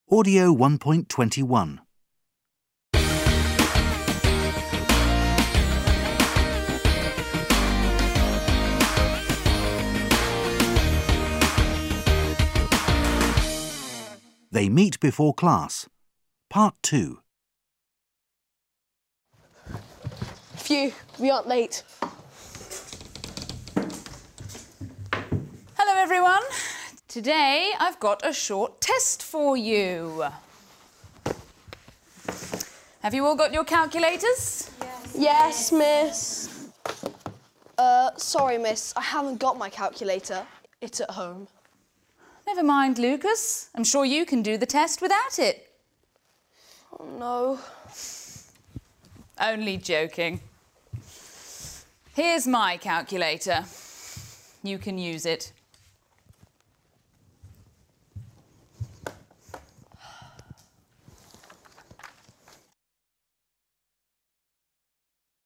Audio 1.21. They meet before class. Part 2. Phew, we aren't late. Hello, everyone. Today, I've got a short test for you. Have you all got your calculators? Yes, miss. Sorry, miss. I haven't got my calculator. It's at home. Never mind, Lucas. I'm sure you can do the test without it. Oh, no. Only joking. Here's my calculator. You can use it.